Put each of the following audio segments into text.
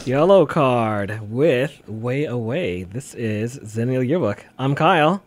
Yellow Card with Way Away. This is Zennial Yearbook. I'm Kyle.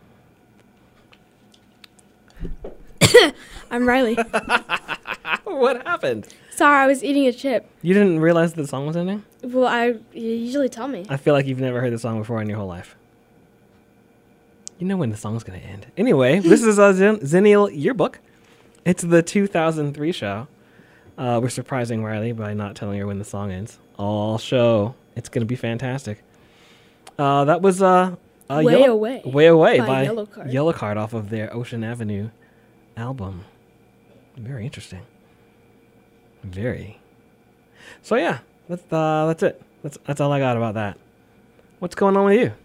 I'm Riley. What happened? Sorry, I was eating a chip. You didn't realize the song was ending? Well, you usually tell me. I feel like you've never heard the song before in your whole life. You know when the song's going to end. Anyway, this is Zennial Yearbook. It's the 2003 show. We're surprising Riley by not telling her when the song ends. All show. It's going to be fantastic. That was Way Away. Way Away by by Yellow Card. Card off of their Ocean Avenue album. Very interesting. Very. So yeah, that's it. That's all I got about that. What's going on with you?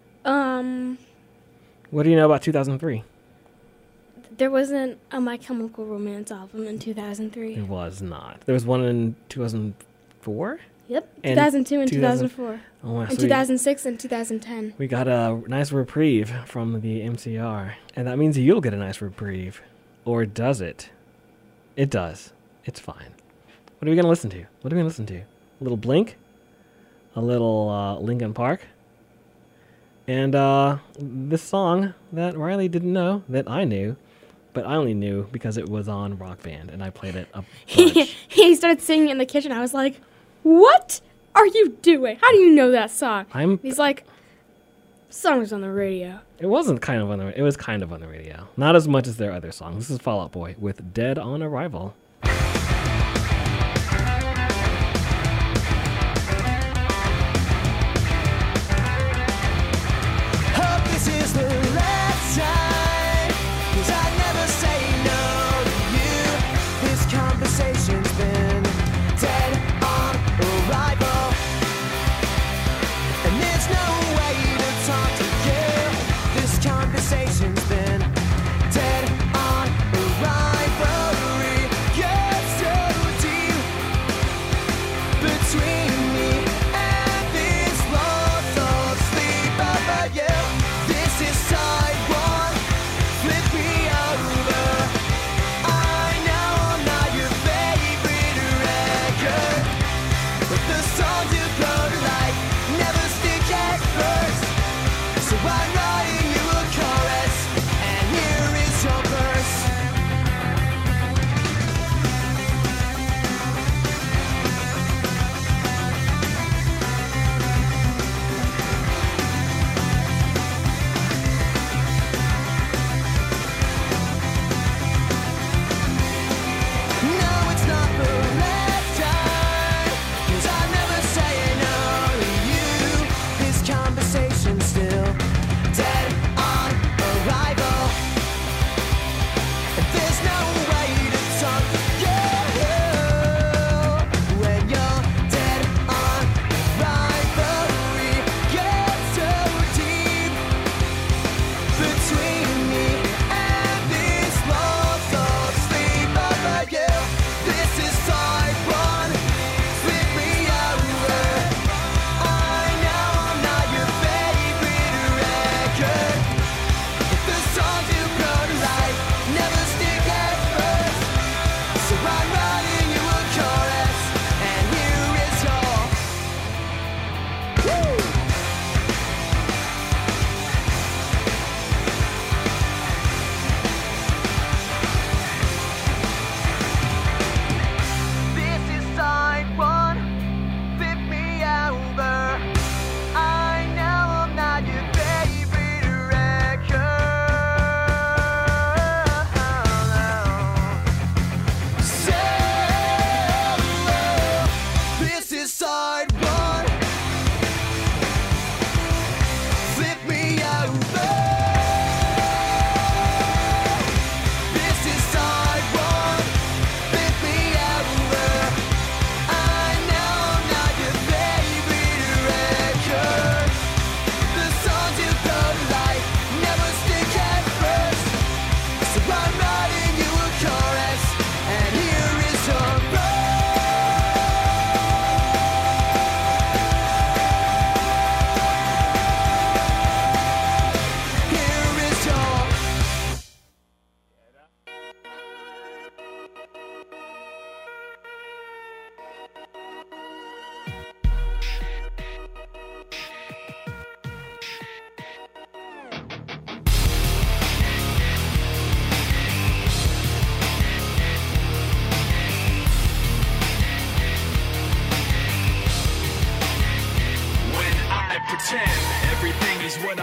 What do you know about 2003? There wasn't a My Chemical Romance album in 2003. It was not. There was one in 2004? Yep, And 2002 and 2000 2004. Oh, wow. And So 2006 and 2010. we got a nice reprieve from the MCR. And that means you'll get a nice reprieve. Or does it? It does. It's fine. What are we going to listen to? What are we going to listen to? A little Blink? A little Linkin Park? And this song that Riley didn't know, that I knew, but I only knew because it was on Rock Band, and I played it a bunch. He started singing in the kitchen. I was like, what are you doing? How do you know that song? He's like, song's on the radio. It wasn't kind of on the. It was kind of on the radio. Not as much as their other songs. This is Fall Out Boy with "Dead on Arrival." Hope this is the last time, 'cause I'd never say no to you. This conversation's been dead on arrival, and there's no way to talk to you. This conversation's been dead on arrival. Yeah.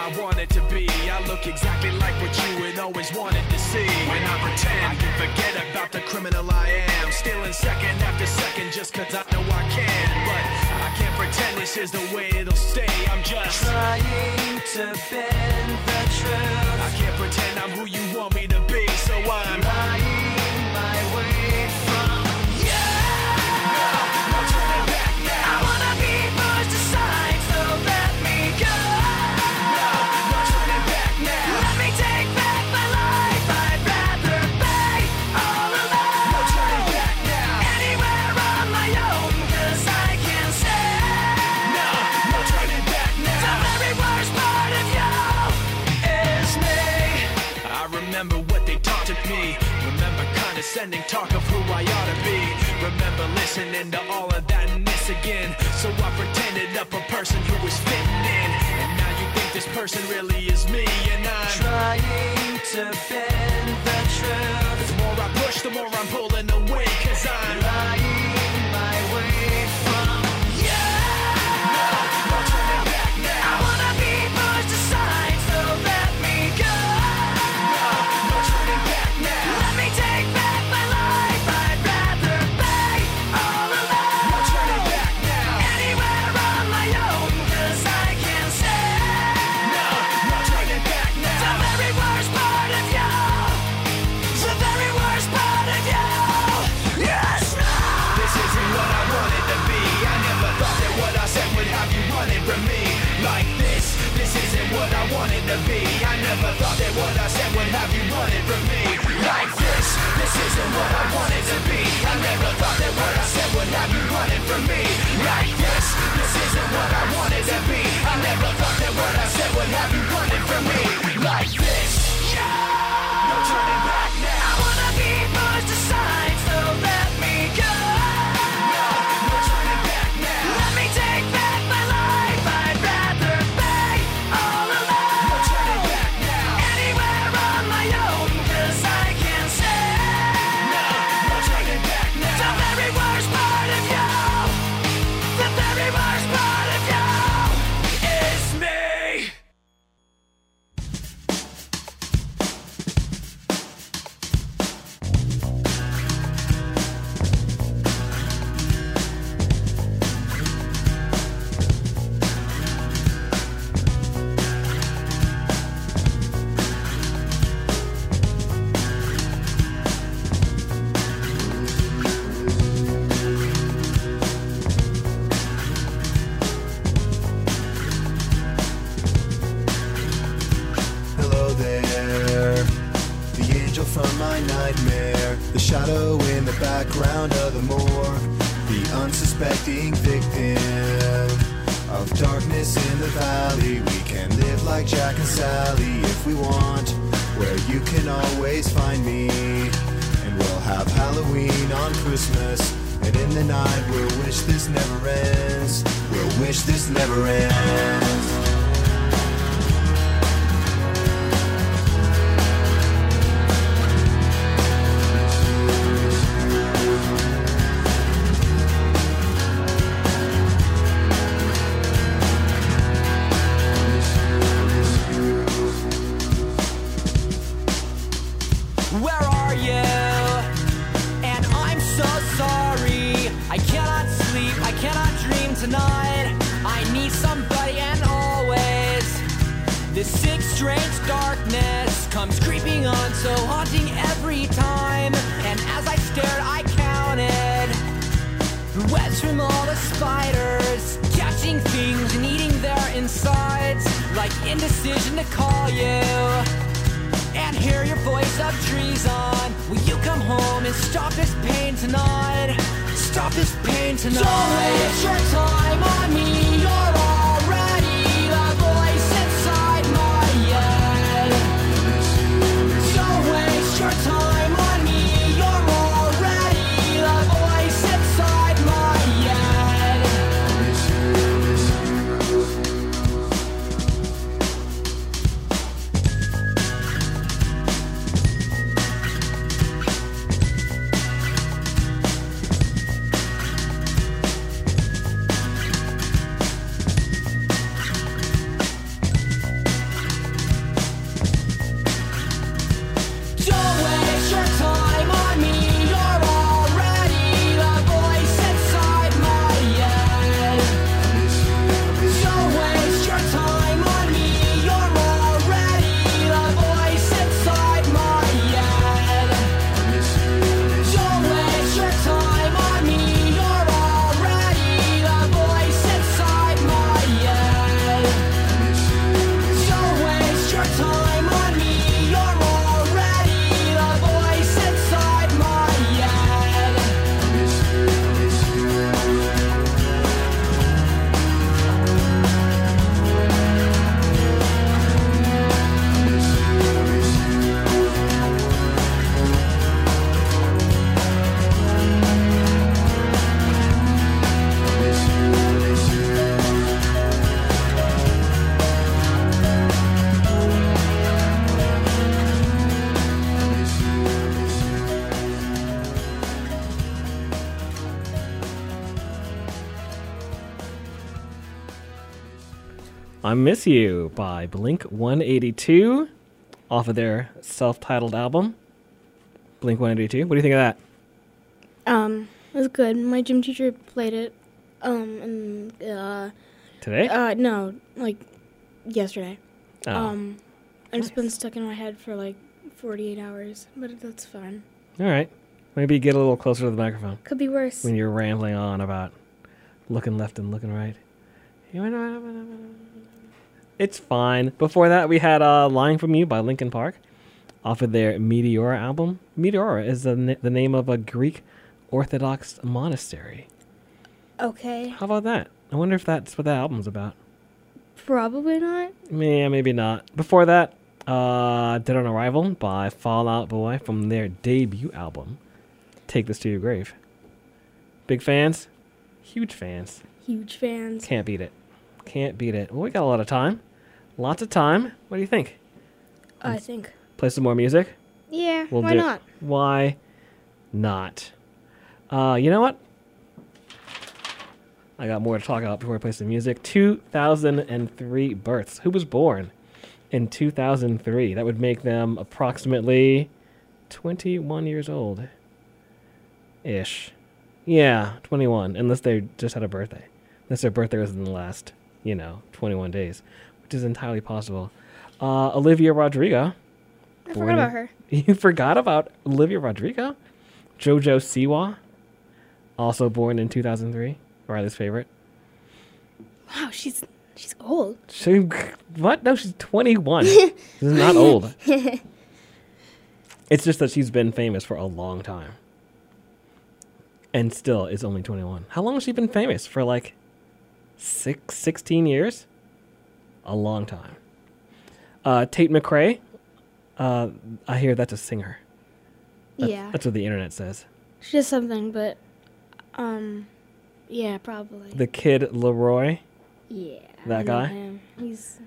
I wanted to be. I look exactly like what you had always wanted to see. When I pretend I can forget about the criminal I am, stealing second after second just cause I know I can. But I can't pretend this is the way it'll stay. I'm just trying to bend the truth. I can't pretend I'm who you want me to be, so I'm lying my way from you. No turning back now. I wanna be pushed aside, so let me go. No turning back now. Let me take back my life. I'd rather be all alone. No turning back now. Anywhere on my own, cause I can say no turning back now. The very worst part of you is me. I remember what they taught to me. Remember condescending talk of who I ought to be. Remember listening to all of that and this again. So I pretended up a person who was fitting in. And now you think this person really is me. And I'm trying to bend the truth. The more I push, the more I'm pulling away. Cause I'm lying my way from you. No turning back now. I wanna be pushed aside, so let me go. No turning back now. Let me take back my life. I'd rather be all alone. No turning back now. Anywhere on my own, cause I can say no turning back now. The very worst part of you. The very worst part of you. Yes, no. This isn't what I wanted to be. I never thought that what I said would have you running from me like this. This isn't what I wanted to be. I never thought that what I said would have you running from me like this. This isn't what I wanted to be. I never thought that what I said would have you running from me like this. This isn't what I wanted to be. I never thought that what I said would have you running from me like this. No turning back now. I wanna be pushed aside, so let me go. No turning back now. Let me take back my life. I'd rather be all alone. No turning back now. Anywhere on my own, cause I can say no turning back now. The very worst part of you. The very worst part of you is me. Hello there, the angel from my nightmare, the shadow in the background of the morgue, the unsuspecting victim of darkness in the valley. We can live like Jack and Sally if we want, where you can always find me. And we'll have Halloween on Christmas, and in the night we'll wish this never ends. We'll wish this never ends. Where are you? And I'm so sorry. I cannot sleep, I cannot dream tonight. I need somebody and always. This sick, strange darkness comes creeping on, so haunting every time. And as I stared, I counted the webs from all the spiders, catching things and eating their insides. Like indecision to call you and hear your voice of treason. Will you come home and stop this pain tonight? Stop this pain tonight. Don't waste your time on me. You're already the voice inside my head. Don't waste your time on me. You're already the voice inside my head. I Miss You by Blink 182 off of their self-titled album. Blink 182. What do you think of that? It was good. My gym teacher played it. Today? No, like yesterday. Oh. And it's been stuck in my head for like 48 hours, but that's fine. All right. Maybe get a little closer to the microphone Could be worse. when you're rambling on about looking left and looking right. It's fine. Before that, we had Lying From You by Linkin Park off of their Meteora album. Meteora is the name of a Greek Orthodox monastery. Okay. How about that? I wonder if that's what that album's about. Probably not. Yeah, maybe not. Before that, Dead on Arrival by Fall Out Boy from their debut album, Take This to Your Grave. Big fans? Huge fans. Huge fans. Can't beat it. Can't beat it. Well, we got a lot of time. Lots of time. What do you think? I think. Play some more music? Yeah, We'll why do- not? Why not? You know what? I got more to talk about before I play some music. 2003 births. Who was born in 2003? That would make them approximately 21 years old. Ish. Yeah, 21. Unless they just had a birthday. Unless their birthday was in the last, 21 days. Which is entirely possible. Olivia Rodrigo. I forgot about her. You forgot about Olivia Rodrigo? Jojo Siwa. Also born in 2003. Riley's favorite. Wow, she's old. What? No, she's 21. She's not old. It's just that she's been famous for a long time. And still is only 21. How long has she been famous? For like 16 years? A long time. Tate McRae. I hear that's a singer. Yeah. That's what the internet says. She does something, but, yeah, probably. The Kid Leroy. Yeah. That I know guy? him. He's...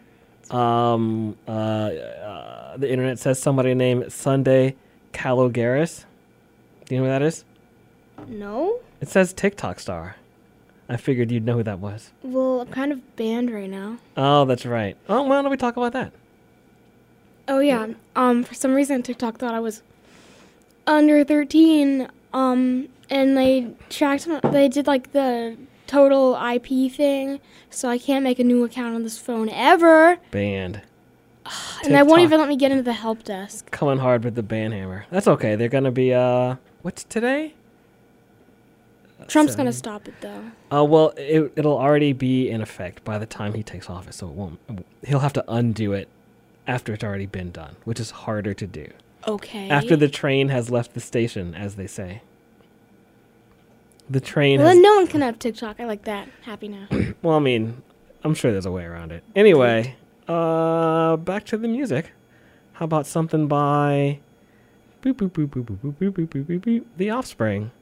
The internet says somebody named Sunday Calogaris. Do you know who that is? No? It says TikTok star. I figured you'd know who that was. Well, I'm kind of banned right now. Oh, that's right. Oh, why don't we talk about that? Oh, yeah. For some reason, TikTok thought I was under 13, and they did, like, the total IP thing, so I can't make a new account on this phone ever. Banned. And they won't TikTok. even let me get into the help desk. Coming hard with the ban hammer. That's okay. They're going to be, what's today? Trump's going to stop it, though. Well, it'll already be in effect by the time he takes office, so it won't. He'll have to undo it after it's already been done, which is harder to do. Okay. After the train has left the station, as they say. The train Well, has... then no one can have TikTok. I like that. Happy now. Well, I mean, I'm sure there's a way around it. Anyway, back to the music. How about something by... Boop, boop, boop, boop, boop, boop, boop, boop, boop, boop, boop, The Offspring.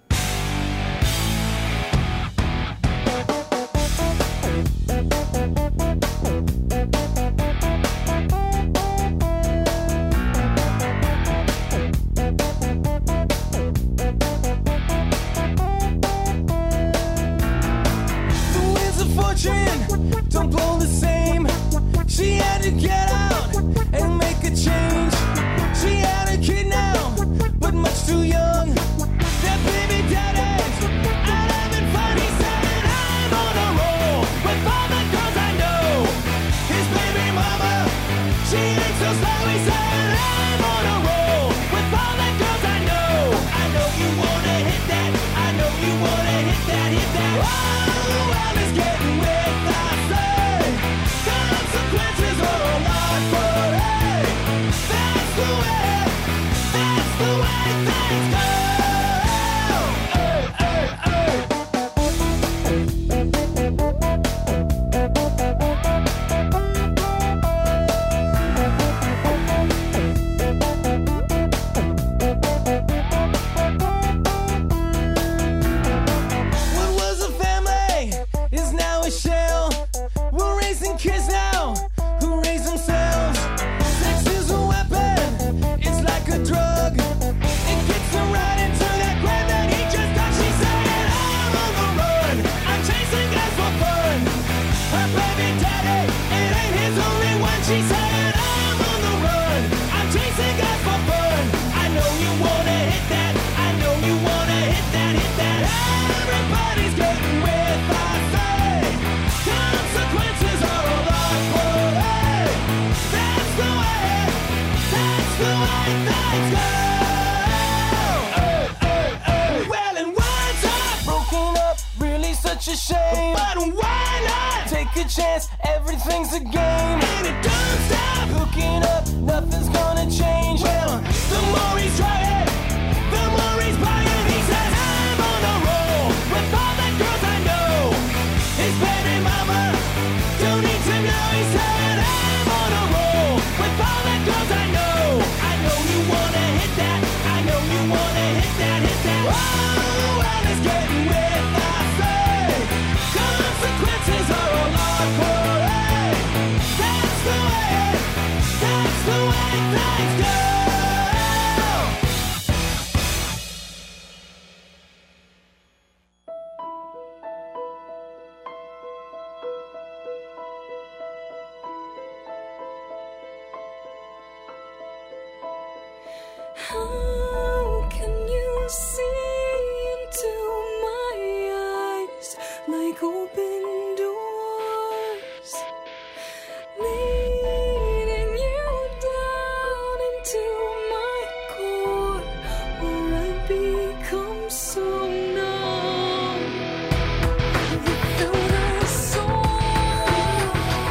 Don't blow the same. She had to get out and make a change. She had a kid now, but much too young. That baby daddy's out having fun. He said, I'm on a roll with all the girls I know. His baby mama, she ain't so slow. He said, I'm on a roll with all the girls I know. I know you wanna hit that. I know you wanna hit that, hit that. Oh, I was getting with consequences are a lot, but hey, that's the way things go. What was a family is now a shell. such a shame. But why not? Take a chance, everything's a game. And it don't stop. Hooking up, nothing's gonna change. Well, the more he's trying, the more he's buying. He says, I'm on a roll with all the girls I know. His baby mama don't need to know. He said, I'm on a roll with all the girls I know. I know you wanna hit that. I know you wanna hit that, hit that. Oh, well, it's getting with I say. Consequences are a lot for it. That's the way things go. How can you see into my eyes like open doors, leading you down into my core, where I become so numb without a soul.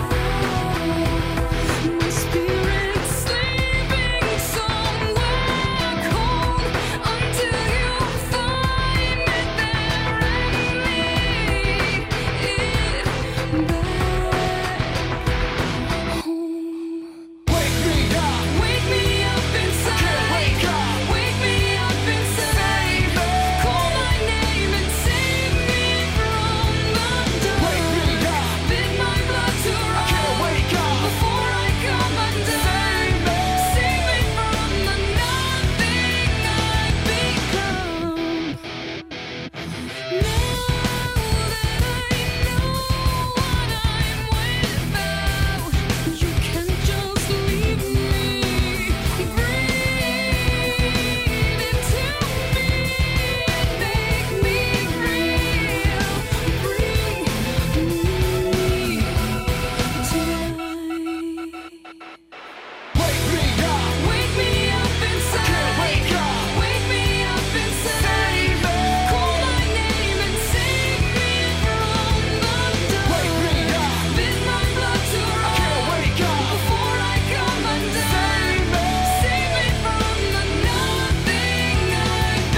My spirit's sleeping somewhere cold until you find it there and lead it back home. Wake me up. Wake me up inside. Wake up. Wake me up inside. Call my name and save me from the dark. Wake me up. Bid my blood to run Wake up. before I come undone. Save me from the nothing I've become. Now that I know what I'm without, you can't just leave me. Breathe into me and make me real. Bring me tonight. Wake me up. Wake me up inside. Wake up. Wake me up inside. Call my name and save me from the dark. Wake me up. Bid my blood to run Wake up. before I come undone. Save me from the nothing I've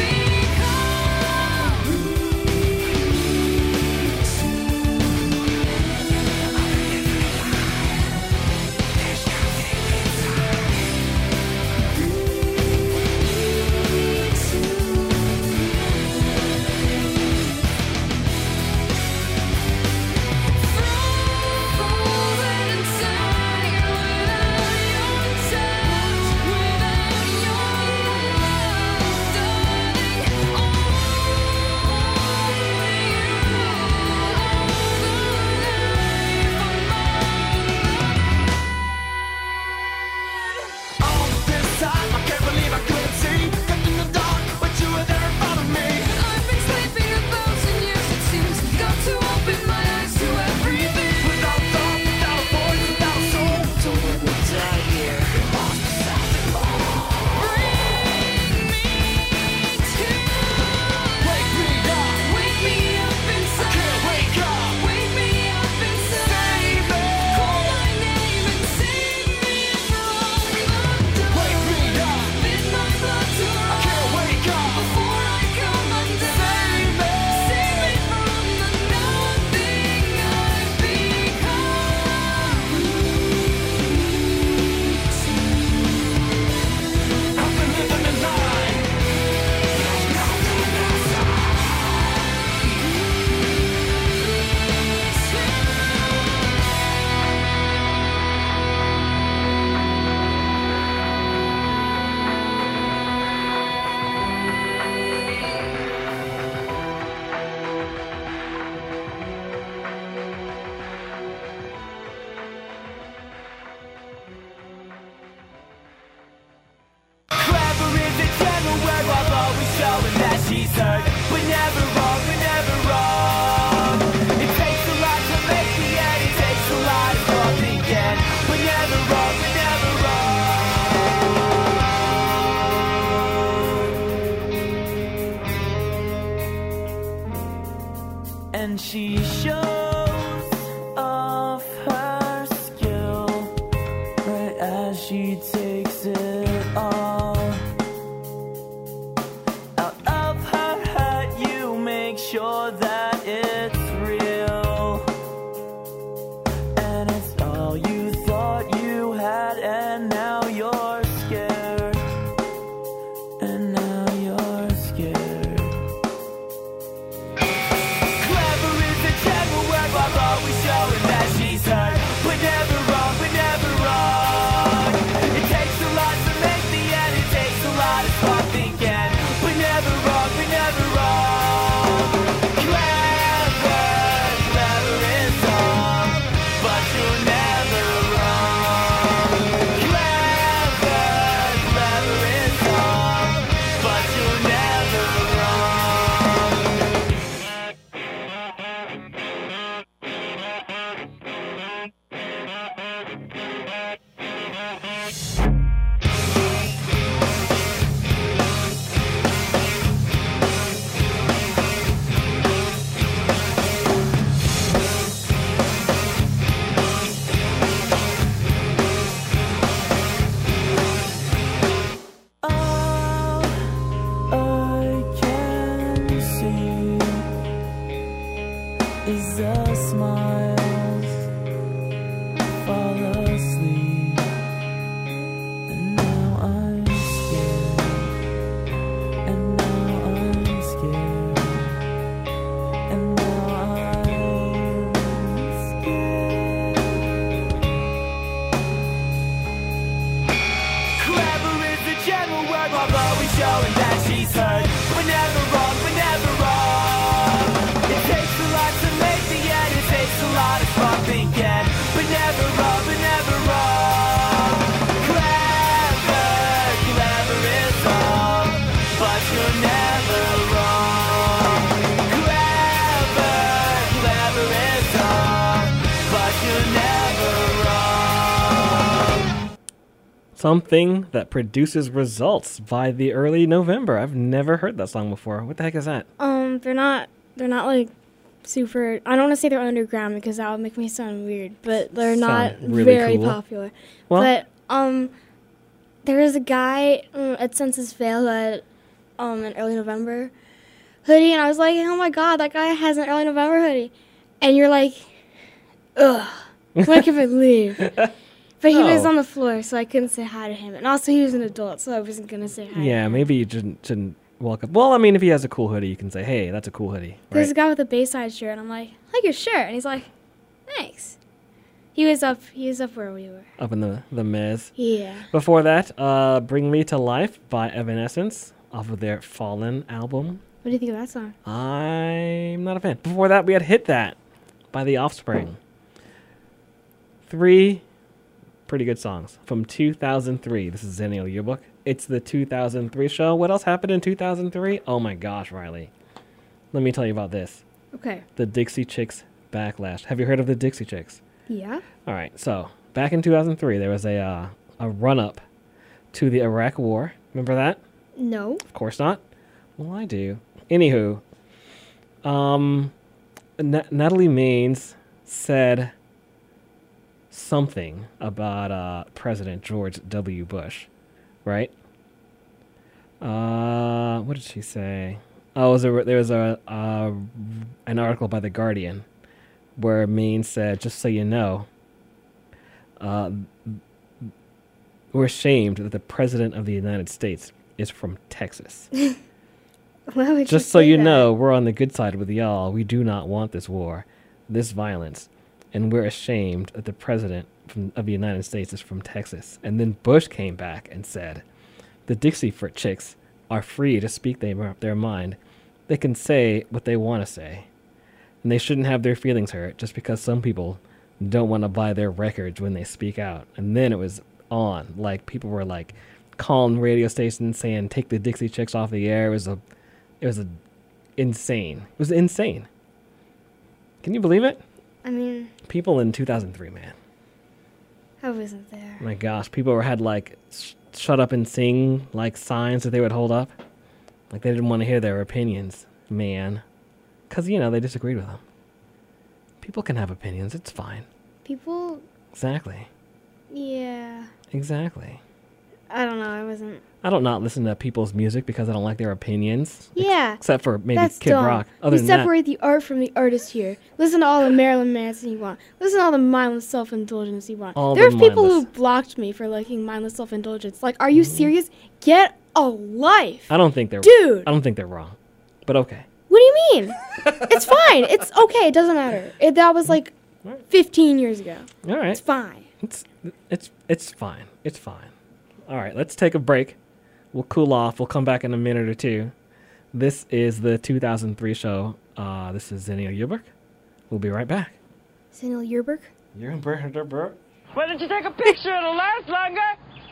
frozen inside without your touch, without your love, darling. Only All this time, I can't believe I couldn't see. Kept in the dark, but you were there in front of me. I've been sleeping 1,000 years, it seems. Got to open my eyes to everything. Without thought, without a voice, without a soul. So when we die here, it must be something more. Bring me to Wake me up. wake me up inside. Wake up. Wake me up inside. Call my name and save me from the dark. Wake me up. Bid my blood to run Wake up. before I come undone. Save me from the nothing I've become. I've been living a lie. Clever is a general where I've always shown that she's heard. But never wrong, but never wrong. It takes a lot to make the end. It takes a lot of fucking again. But never wrong, but never wrong. And and she shows off her skill right as she takes it all out of her head. You make sure that it's real, and it's all you thought you had, and now you're scared, and now you're scared. Clever is a general word while always showing that she's heard. We're never wrong, we're never wrong. It takes a lot to make the end, it takes a lot of smart thinking. We're never wrong, we're never wrong. Clever, clever is all, but you're never wrong. Clever, clever is all, but you're never wrong. All I can see is the smiles fall asleep, and now I'm scared, and now I'm scared, and now I'm scared. Clever is the general word, although we showing that she's heard. We're never wrong, we're never wrong. It takes a lot to make the end, it takes a lot of smart thinking. We're never wrong, we're never wrong. Clever, clever is all, but you're never wrong. Clever, clever is all, but you're never wrong. Something that produces results by the early November. I've never heard that song before. What the heck is that? They're not like super. I don't want to say they're underground because that would make me sound weird, but they're not Sound really very cool. popular. Well- But there is a guy at Census Fail at an early November hoodie, and I was like, oh my god, that guy has an early November hoodie, and you're like, ugh, when can I leave? But he was Oh. on the floor, so I couldn't say hi to him, and also he was an adult, so I wasn't gonna say hi. Yeah, to him. maybe you shouldn't walk up. Well, I mean, if he has a cool hoodie, you can say, hey, that's a cool hoodie. There's a Right? guy with a Bayside shirt, and I'm like your shirt, and he's like, thanks. He was up where we were. Up in the mez. Yeah. Before that, Bring Me to Life by Evanescence off of their Fallen album. What do you think of that song? I'm not a fan. Before that, we had Hit That by The Offspring. 3 pretty good songs from 2003. This is Zennial Yearbook. It's the 2003 show. What else happened in 2003? Oh my gosh, Riley. Let me tell you about this. Okay. The Dixie Chicks backlash. Have you heard of the Dixie Chicks? Yeah. All right. So back in 2003, there was a run-up to the Iraq War. Remember that? No. Of course not. Well, I do. Anywho, Natalie Maines said something about President George W. Bush, right? What did she say? Oh, there was an article by The Guardian where Maines said, just so you know, we're ashamed that the President of the United States is from Texas. Why would Just you so say you that? know, we're on the good side with y'all. We do not want this war, this violence, and we're ashamed that the president of the United States is from Texas. And then Bush came back and said, the Dixie Chicks are free to speak their mind. They can say what they want to say, and they shouldn't have their feelings hurt just because some people don't want to buy their records when they speak out. And then it was on. Like, people were like calling radio stations saying, take the Dixie Chicks off the air. It was insane. It was insane. Can you believe it? I mean, People in 2003, man. I wasn't there. My gosh, people had like shut up and sing like signs that they would hold up. Like they didn't want to hear their opinions, man. Because, they disagreed with them. People can have opinions. It's fine. People, Exactly. yeah. Exactly. I don't know. I wasn't. I don't not listen to people's music because I don't like their opinions. Yeah. Except for maybe That's Kid dumb. Rock. Other We than that, separate the art from the artist here. Listen to all the Marilyn Manson you want. Listen to all the mindless self-indulgence you want. All There's the people who mindless. blocked me for liking mindless self-indulgence. Like, are you serious? Get a life. I don't think they're Dude. I don't think they're wrong. But okay. What do you mean? It's fine. It's okay. It doesn't matter. That was like 15 years ago. All right. It's fine. It's fine. It's fine. All right, let's take a break. We'll cool off. We'll come back in a minute or two. This is the 2003 show. This is Zenio Yerberg. We'll be right back. Samuel Yerberg? Yerberg. Why don't you take a picture? It'll last longer.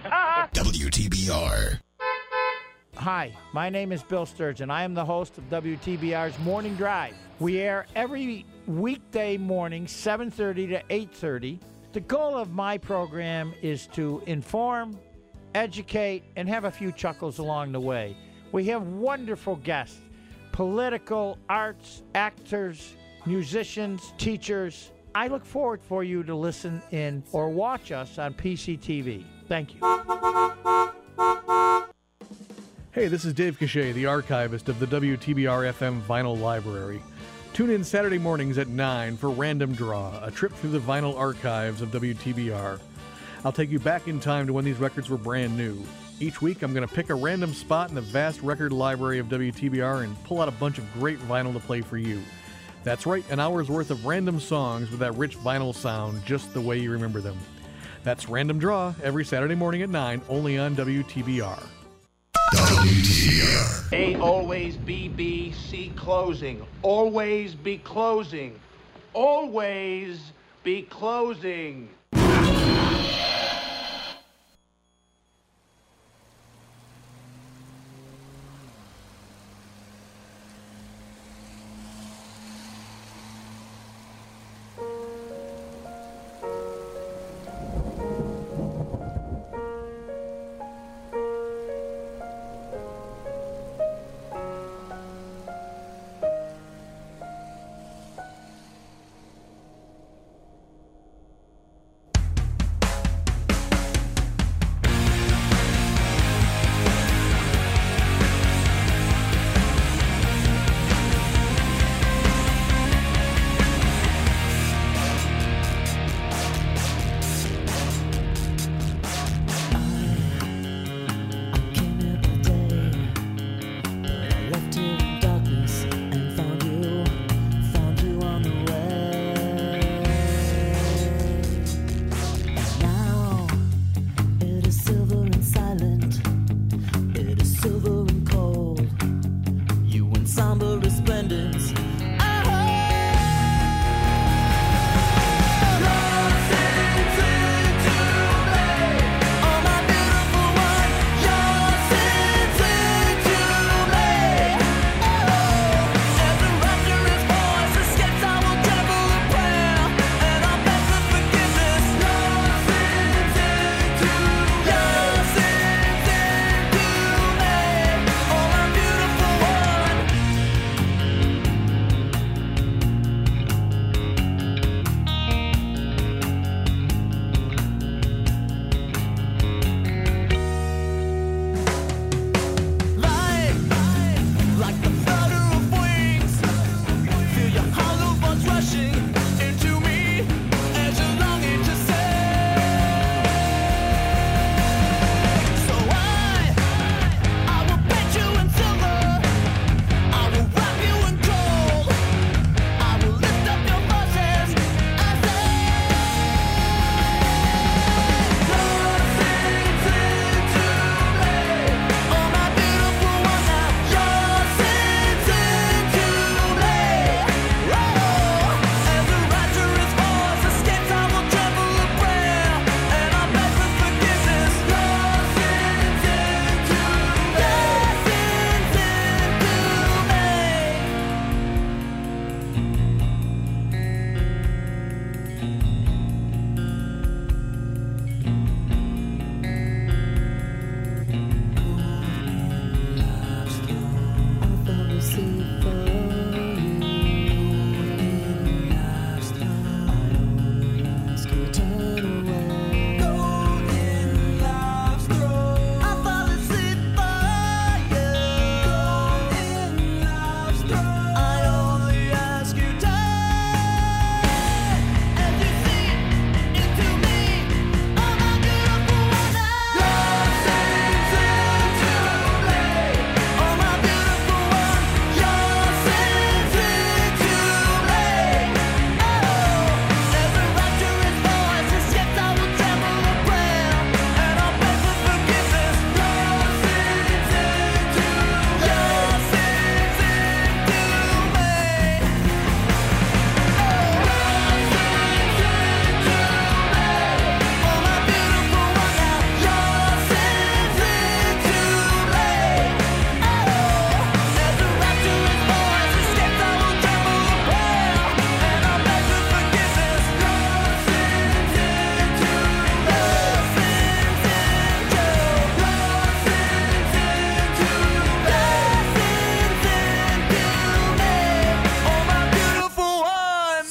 WTBR. Hi, my name is Bill Sturgeon. I am the host of WTBR's Morning Drive. We air every weekday morning, 7:30 to 8:30. The goal of my program is to inform, educate, and have a few chuckles along the way. We have wonderful guests, political, arts, actors, musicians, teachers. I look forward for you to listen in or watch us on PCTV. Thank you. Hey, this is Dave Cachet, the archivist of the WTBR FM Vinyl Library. Tune in Saturday mornings at 9 for Random Draw, a trip through the vinyl archives of WTBR. I'll take you back in time to when these records were brand new. Each week, I'm going to pick a random spot in the vast record library of WTBR and pull out a bunch of great vinyl to play for you. That's right, an hour's worth of random songs with that rich vinyl sound just the way you remember them. That's Random Draw every Saturday morning at 9, only on WTBR. WTBR. A always B, B, C closing. Always be closing. Always be closing.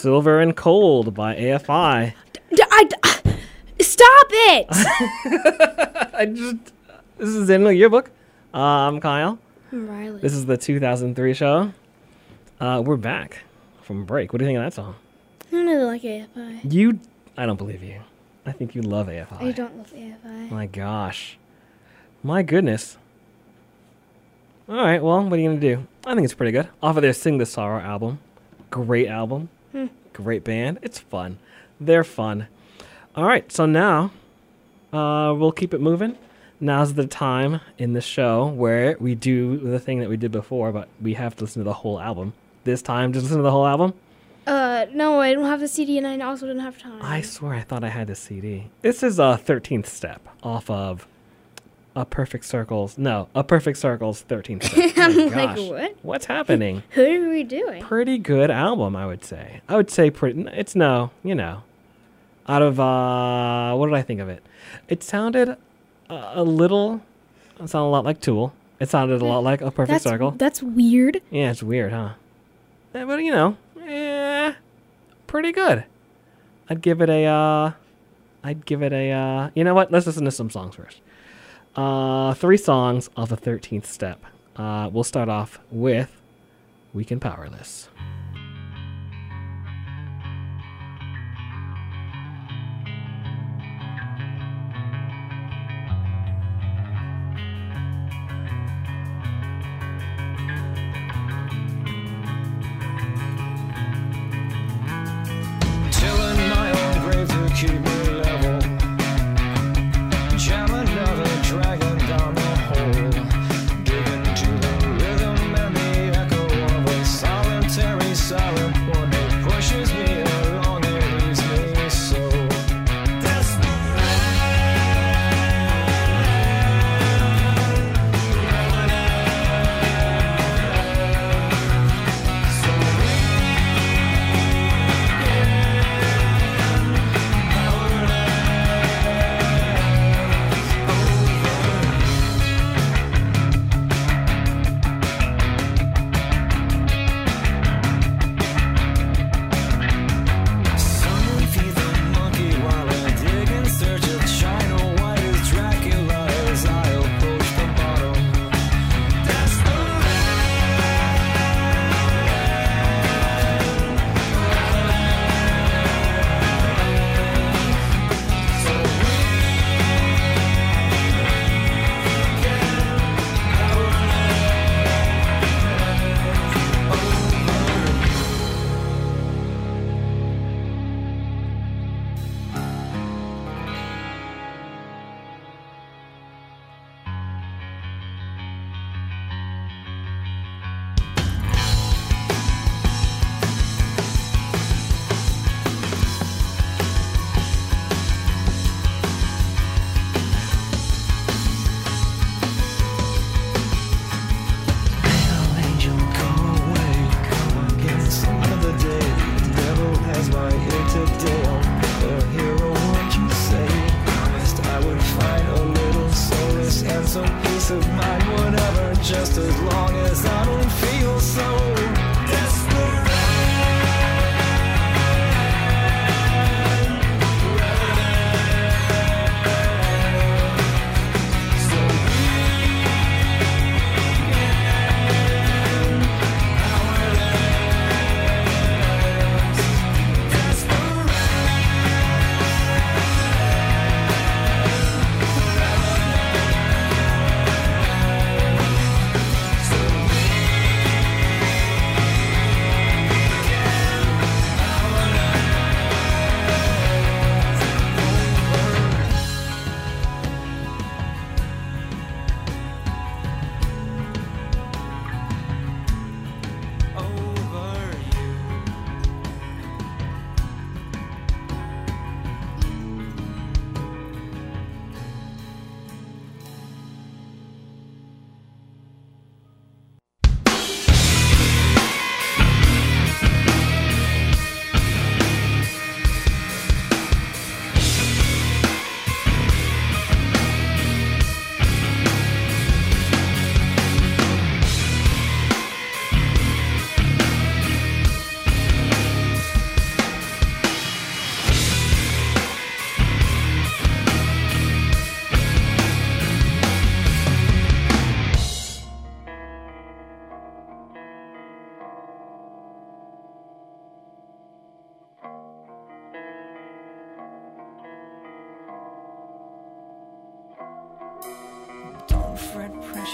Silver and Cold by AFI. Stop it! This is in the yearbook. I'm Kyle. Riley. This is the 2003 show. We're back from break. What do you think of that song? I don't really like AFI. I don't believe you. I think you love AFI. I don't love AFI. My gosh. My goodness. All right, well, what are you going to do? I think it's pretty good. Off of their Sing the Sorrow album. Great album. Great band. It's fun. They're fun. All right, so now we'll keep it moving. Now's the time in the show where we do the thing that we did before, but we have to listen to the whole album. This time, just listen to the whole album? No, I don't have the CD, and I also didn't have time. I swear I thought I had the CD. This is a 13th Step off of A Perfect Circle's 13th Step. I'm My like, gosh. what? What's happening? Who are we doing? Pretty good album, I would say. It's out of, what did I think of it? It sounded a lot like Tool. It sounded a lot like A Perfect Circle. That's weird. Yeah, it's weird, huh? But, pretty good. I'd give it a, you know what? Let's listen to some songs first. 3 songs off of 13th Step. We'll start off with Weak and Powerless. Tilling my own grave to keep me level. Jam another dragon down the hole. Digging to the rhythm and the echo of a solitary silent one. It pushes me along and leaves me so desperate. So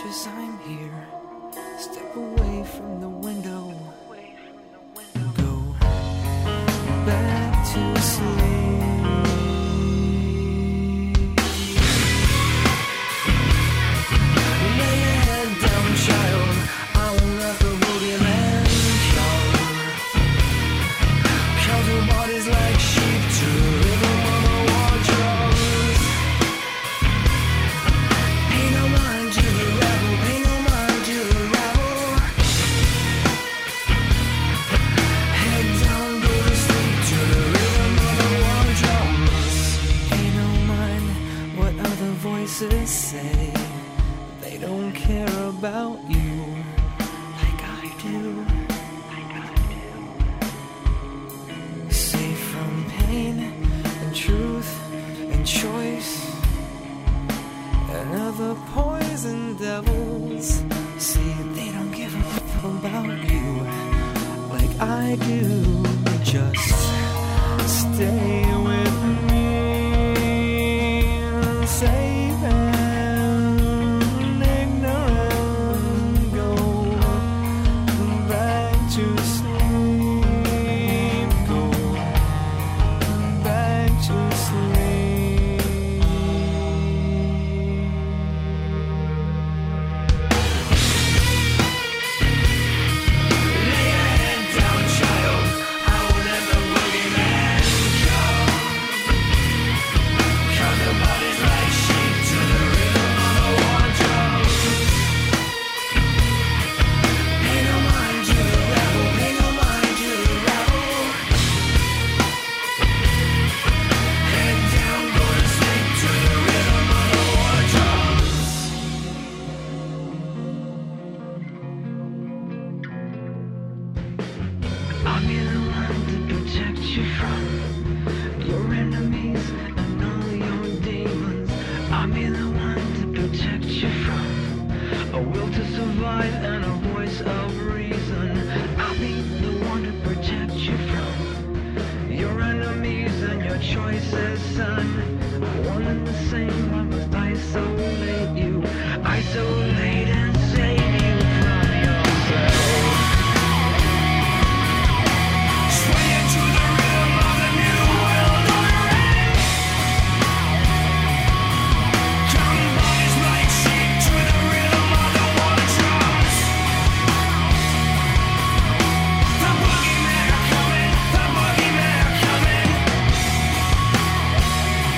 as I'm here. Step away from the window. Go back to sleep. Lay your head down, child. I won't let the boogeyman come. Count your bodies like sheep to the rhythm of the war drums. Pay no mind to the rebel, pay no mind to the rebel. Head down, go to sleep to the rhythm of the war drums. Pay no mind what other voices say. They don't care about you like I do. Safe from pain and truth and choice and other poison devils. See, they don't give a fuck about you like I do. Just stay with me, safe and ignorant. Go back to sleep. Go back to sleep. Lay your head down, child. I won't let the boogeyman come. Count the bodies like sheep to the rhythm of the war drums. Pay no mind to the rebel, pay no mind to the rebel. Head down, go to sleep to the rhythm of the war drums. I'll be the one to protect you from your enemies and all your demons. I'll be the one to protect you from a will to survive and a voice of reason. I'll be the one to protect you from your enemies and your choices, son. One and the same, I must isolate you, isolate and save you from yourself. Sway into the rhythm of the new world order. Count bodies like sheep to the rhythm of the war drums. The boogeymen are coming, the boogeymen are coming.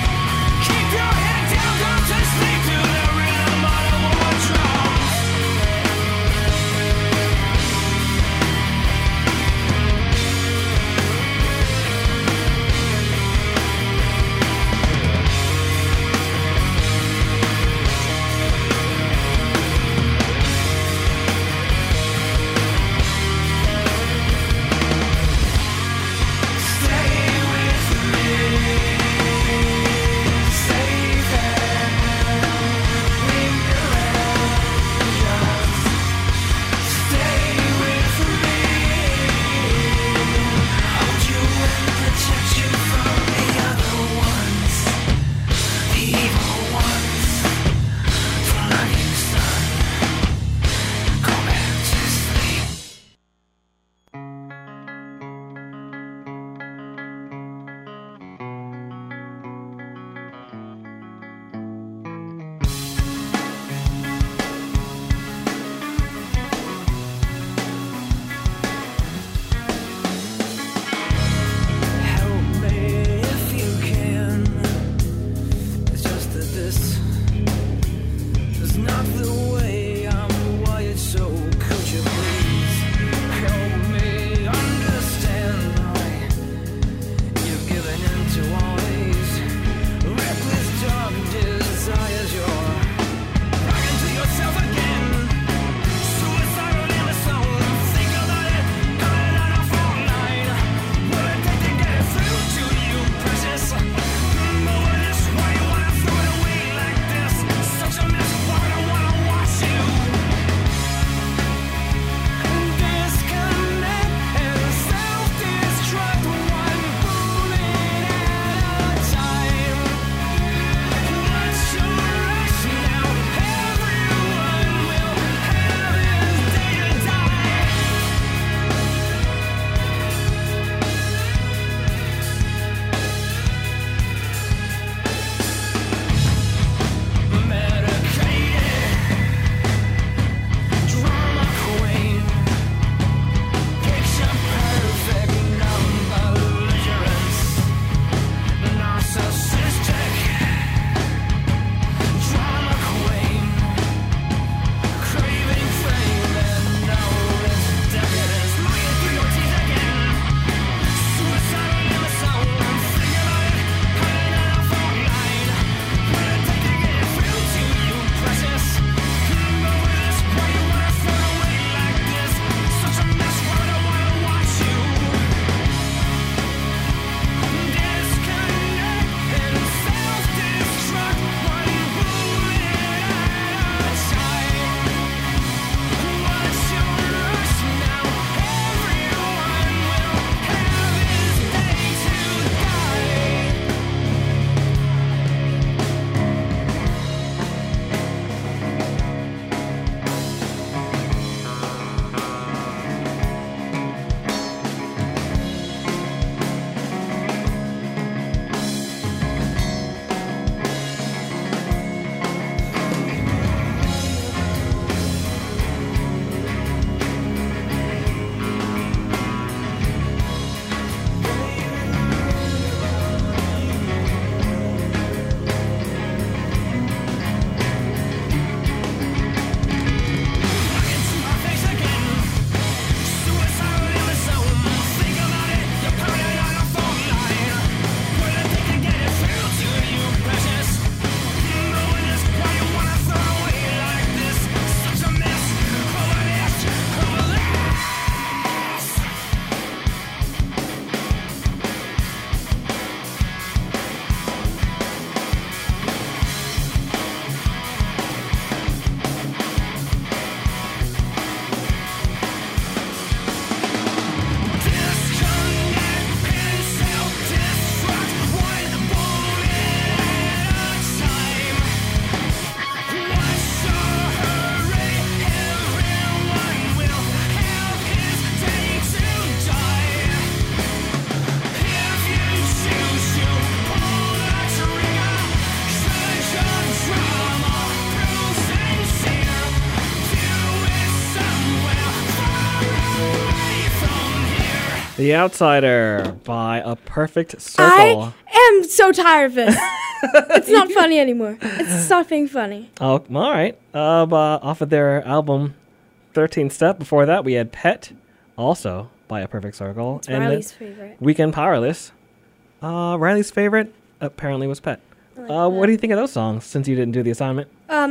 The Outsider by A Perfect I Circle. am so tired of this. It's not funny anymore. It's not being funny. Oh, all right. Off of their album 13th Step. Before that, we had Pet, also by A Perfect Circle. It's Riley's favorite. Weekend Powerless. Riley's favorite apparently was Pet. What do you think of those songs since you didn't do the assignment?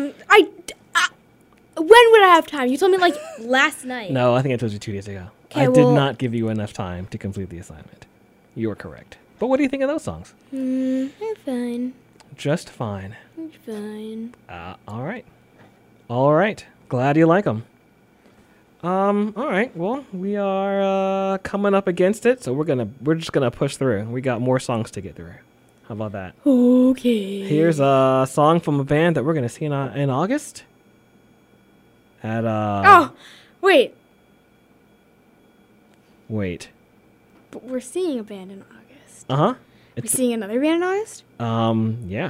When would I have time? You told me like last night. No, I think I told you 2 days ago. Okay, I did well- not give you enough time to complete the assignment. You were correct. But what do you think of those songs? I'm fine. Just fine. I'm fine. All right. All right. Glad you like them. All right. Well, we are coming up against it, so we're just gonna push through. We got more songs to get through. How about that? Okay. Here's a song from a band that we're gonna see in August. At Oh, wait. wait. But we're seeing a band in August. Uh-huh. We're seeing another band in August? Yeah.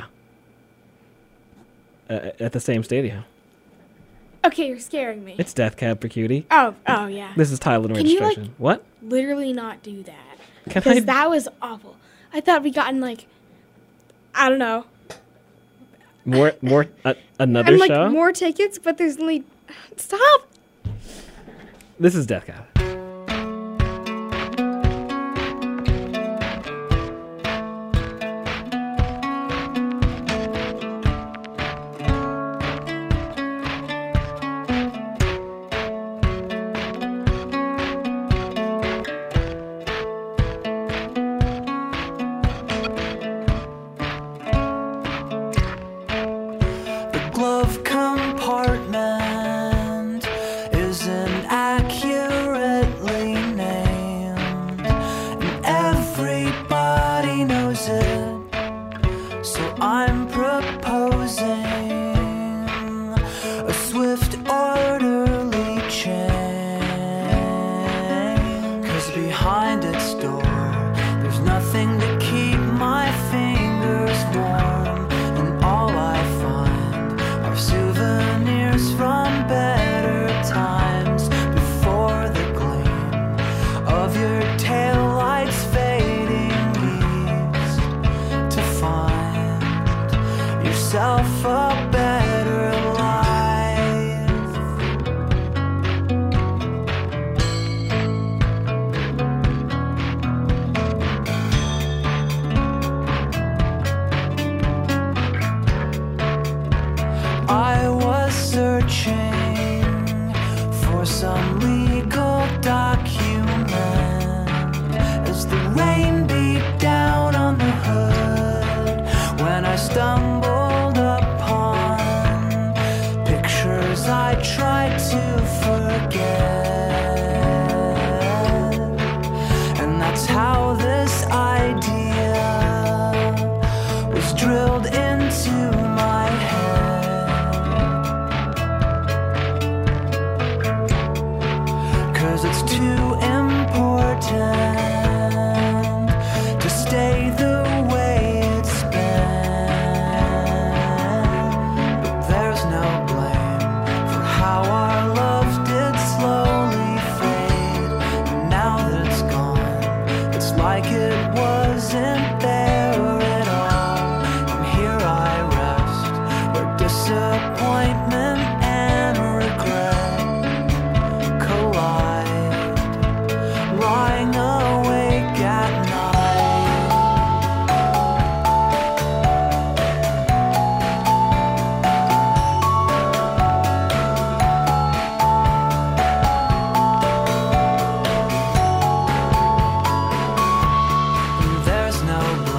At the same stadium. Okay, you're scaring me. It's Death Cab for Cutie. Oh, yeah. This is title and Can you, registration. What? Literally not do that. Can Because I? that was awful. I thought we gotten like, I don't know. More another And like show? more tickets, but there's only. Stop! This is Death Cab. The glove compartment isn't accurately named, and everybody knows it. So I'm proposing a swift, orderly change. 'Cause behind its door, there's nothing to keep my fingers warm, and all I find are souvenirs from better times. Before the gleam of your taillights fading leaves to find yourself a better life. I was searching for some legal document as the rain beat down on the hood, when I stumbled upon pictures I tried to forget. And that's how this idea was drilled into my head. 'Cause it's too important to stay the way it's been. But there's no blame for how our love did slowly fade. And now that it's gone, it's like it wasn't there at all. And here I rest, where disappointment and regret collide, lying awake at night. And there's no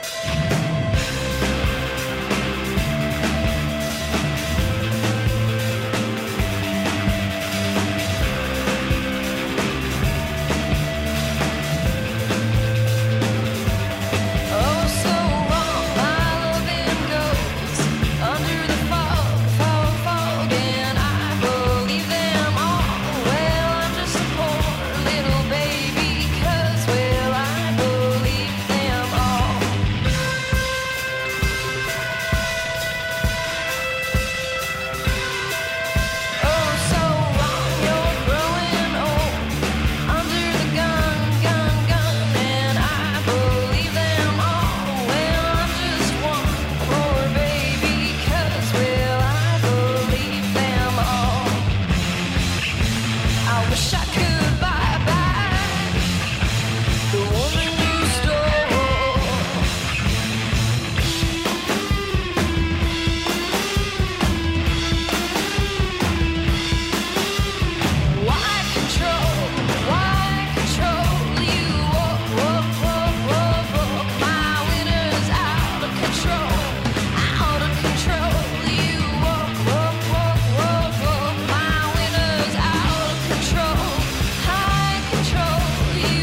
Oh, so wrong, my loving goes under the fog, and I believe them all. Well, I'm just a poor little baby, 'cause, well, I believe them all. Oh, so wrong, you're growing old under the gun, and I believe them all. Well, I'm just one poor baby, 'cause, well, I believe them all. I wish I could buy back the woman you stole. Why control you? My winner's out of control. Out of control, you. My winner's out of control. High control, you.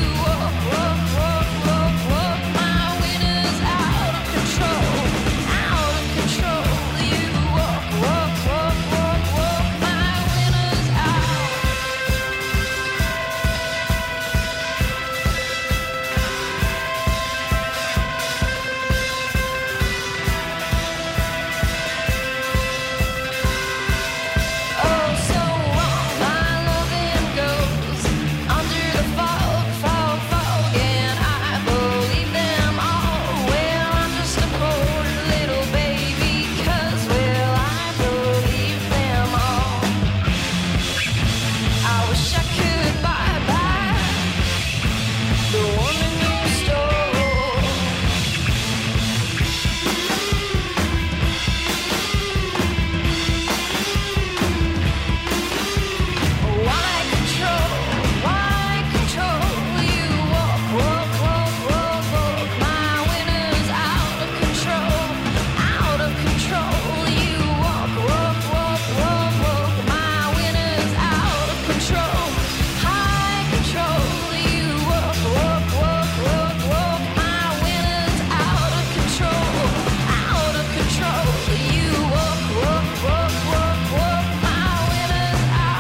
My winner's out of control. Out of control, you. My winner's out. Oh, so wrong, my loving goes under the fog, and I believe them all. Well, I'm just a poor little baby, 'cause, well, I believe them all. I wish I could buy back the woman you stole. Why control you? My winner's out of control. Out of control, you. My winner's out of control. High control, you. My winner's out of control. Out of control, you. My winner's out.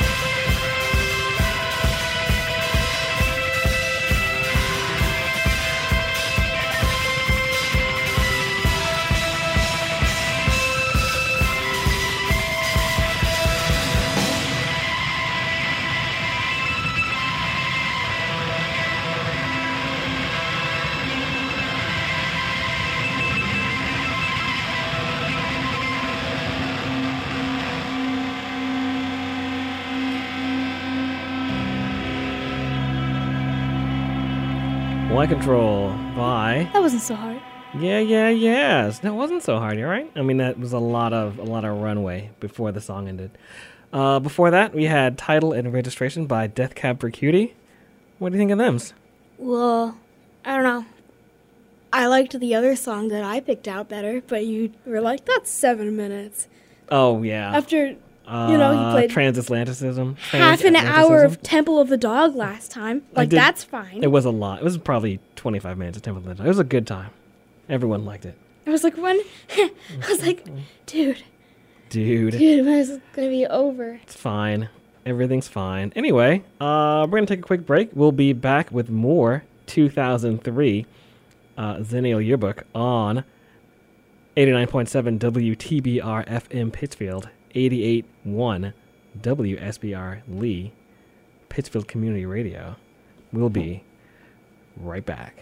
Why Control by That wasn't so hard. yes. That wasn't so hard, you're right. I mean, that was a lot of runway before the song ended. Before that, we had Title and Registration by Death Cab for Cutie. What do you think of them? Well, I don't know. I liked the other song that I picked out better, but you were like, that's 7 minutes. Oh yeah. After, you know, he played Transatlanticism. half an hour of Temple of the Dog last time. Like, did- that's fine. It was a lot. It was probably 25 minutes of Temple of the Dog. It was a good time. Everyone liked it. I was like, when? I was like, dude, Dude, when is it going to be over? it's fine. Everything's fine. Anyway, we're going to take a quick break. We'll be back with more 2003 Zennial Yearbook on 89.7 WTBR FM Pittsfield, 88.1 WSBR Lee, Pittsfield Community Radio. We'll be right back.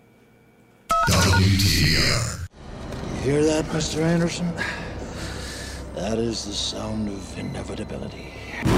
WTBR. You hear that, Mr. Anderson? That is the sound of inevitability.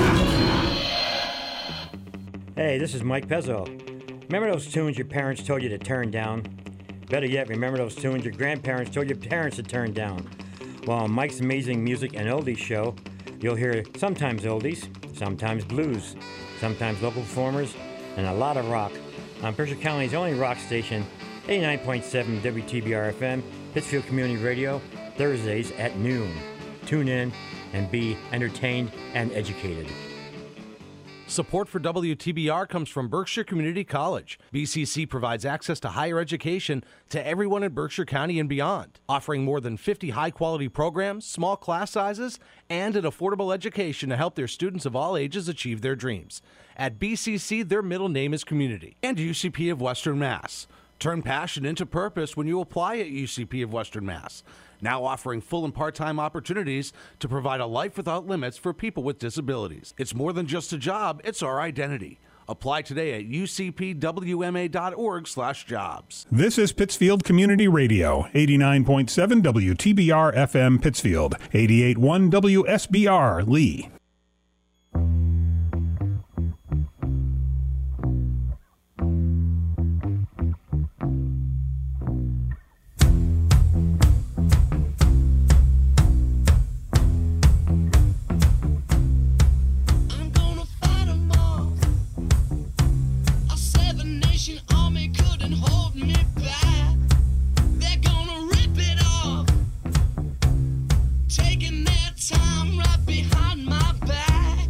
Hey, this is Mike Pezzo. Remember those tunes your parents told you to turn down? Better yet, remember those tunes your grandparents told your parents to turn down? Well, on Mike's Amazing Music and Oldies show, you'll hear sometimes oldies, sometimes blues, sometimes local performers, and a lot of rock. On Berkshire County's only rock station, 89.7 WTBR FM, Pittsfield Community Radio, Thursdays at noon. Tune in and be entertained and educated. Support for WTBR comes from Berkshire Community College. BCC provides access to higher education to everyone in Berkshire County and beyond, offering more than 50 high-quality programs, small class sizes, and an affordable education to help their students of all ages achieve their dreams. At BCC, their middle name is Community. And UCP of Western Mass. Turn passion into purpose when you apply at UCP of Western Mass. Now offering full and part-time opportunities to provide a life without limits for people with disabilities. It's more than just a job, it's our identity. Apply today at ucpwma.org/jobs. This is Pittsfield Community Radio, 89.7 WTBR FM Pittsfield, 88.1 WSBR Lee. Taking their time right behind my back.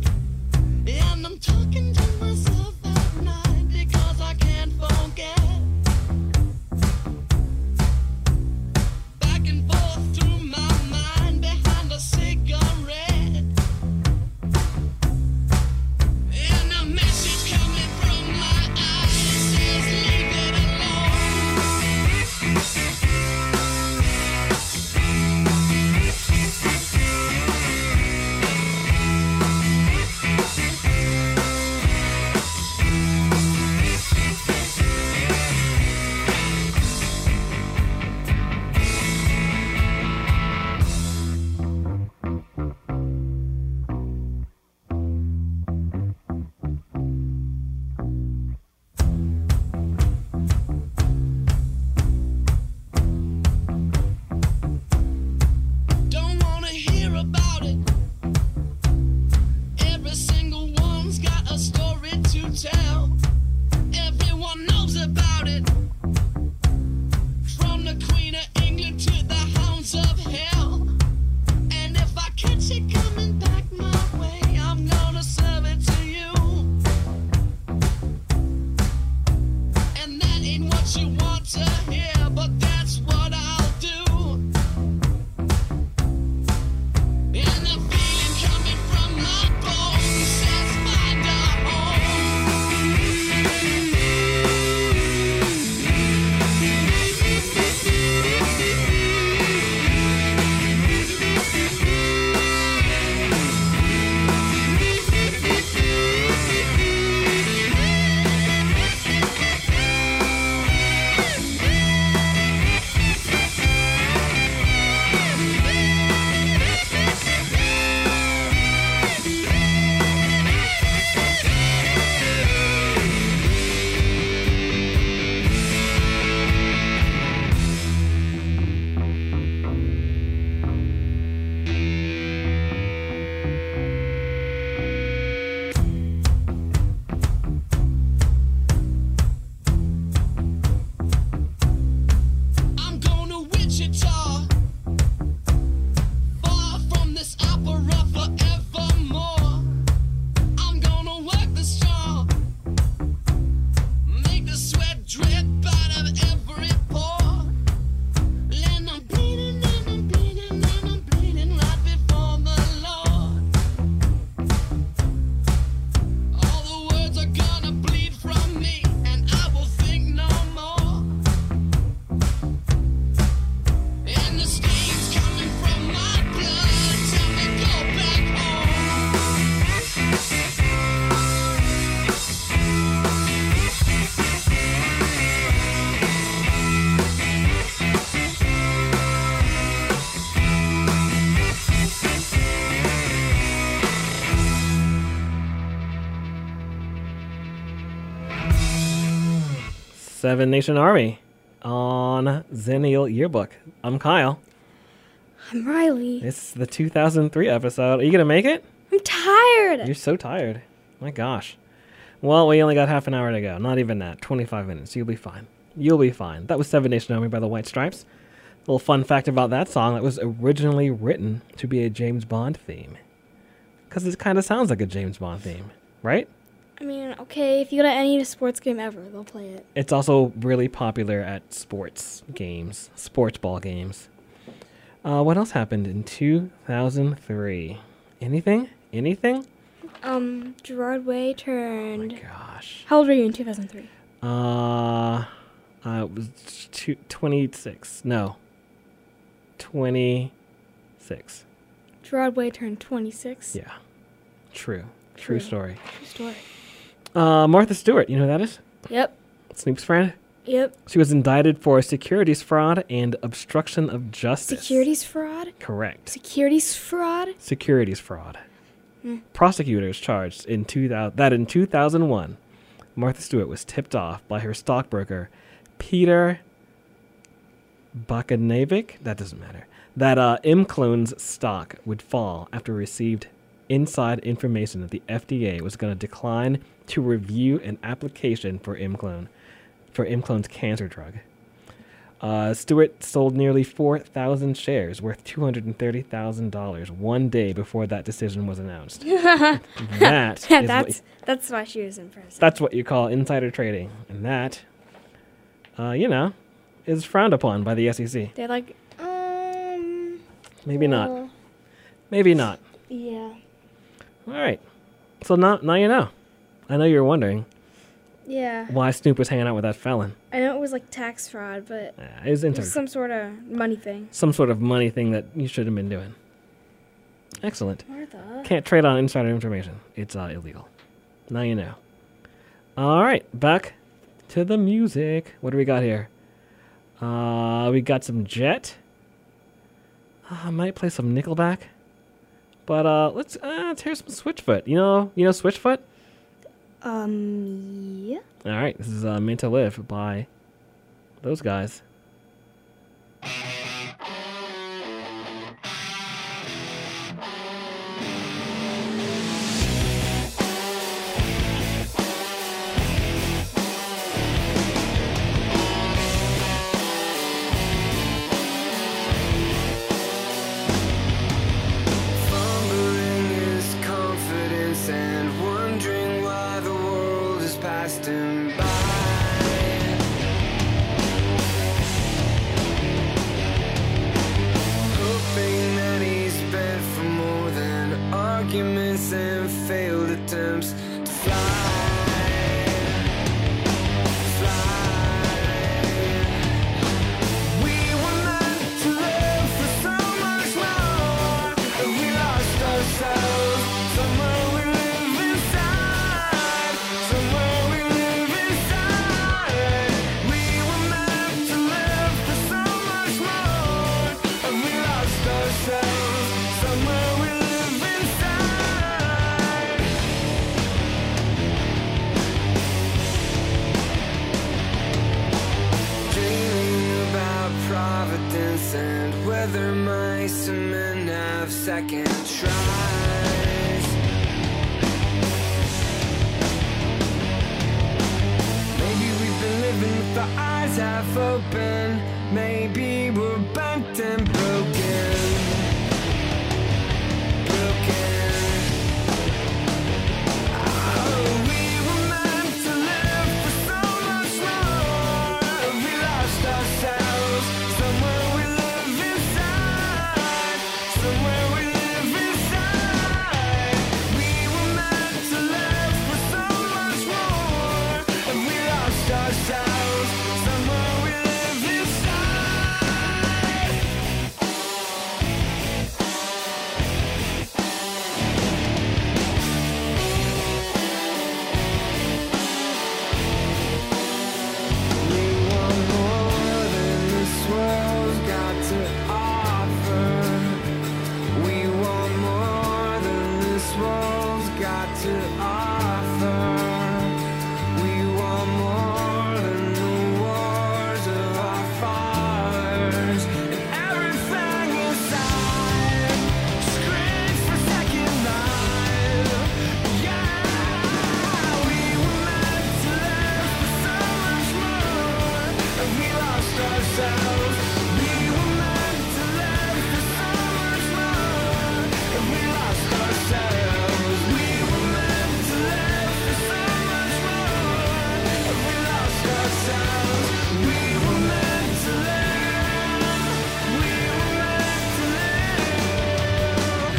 Seven Nation Army on Zennial Yearbook. I'm Kyle. I'm Riley. It's the 2003 episode. Are you going to make it? I'm tired. You're so tired. My gosh. Well, we only got half an hour to go. Not even that. 25 minutes. You'll be fine. You'll be fine. That was Seven Nation Army by the White Stripes. Little fun fact about that song, it was originally written to be a James Bond theme. Because it kind of sounds like a James Bond theme, right? I mean, okay, if you go to any sports game ever, they'll play it. It's also really popular at sports games, sports ball games. What else happened in 2003? Anything? Gerard Way turned... Oh my gosh. How old were you in 2003? It was 26. No. 26. Gerard Way turned 26. Yeah. True story. True story. Martha Stewart, you know who that is? Yep. Snoop's friend? Yep. She was indicted for securities fraud and obstruction of justice. Securities fraud? Correct. Securities fraud? Securities fraud. Hmm. Prosecutors charged in 2001, Martha Stewart was tipped off by her stockbroker, Peter Bakanevic, that doesn't matter, that Imclone's stock would fall after received inside information that the FDA was going to decline to review an application for Imclone's cancer drug. Stewart sold nearly 4,000 shares worth $230,000 one day before that decision was announced. That's why she was impressed. That's what you call insider trading. And that, is frowned upon by the SEC. They're like, Maybe not. Maybe not. Yeah. All right. So now you know. I know you're wondering Yeah. why Snoop was hanging out with that felon. I know it was like tax fraud, but It was it was some sort of money thing. some sort of money thing that you should have been doing. Excellent. Martha. Can't trade on insider information. It's illegal. Now you know. All right, back to the music. What do we got here? We got some Jet. I might play some Nickelback. But let's hear some Switchfoot. You know Switchfoot? Yeah. All right, this is Meant to Live by those guys. Fumbling his confidence and wondering why the world has passed him by. Hoping that he's bent for more than arguments and failed attempts to fly. We were meant to live for so much more, and we lost ourselves. Somewhere we live inside. Somewhere we live inside. We were meant to live for so much more, and we lost ourselves. Somewhere we live inside. Dreaming about providence and whether mice and men have second tries. Maybe we've been living with our eyes half open. Maybe we're bent and broken. Oh, we were meant to live for so much more. We lost ourselves. Somewhere we live inside. Somewhere we live inside. We were meant to live for so much more. And we lost ourselves. Somewhere we live inside. We want more than ourselves. We were meant to live for so much more, and we lost ourselves. We were meant to live for so much more, and we lost ourselves. We were meant to live. We were meant to live.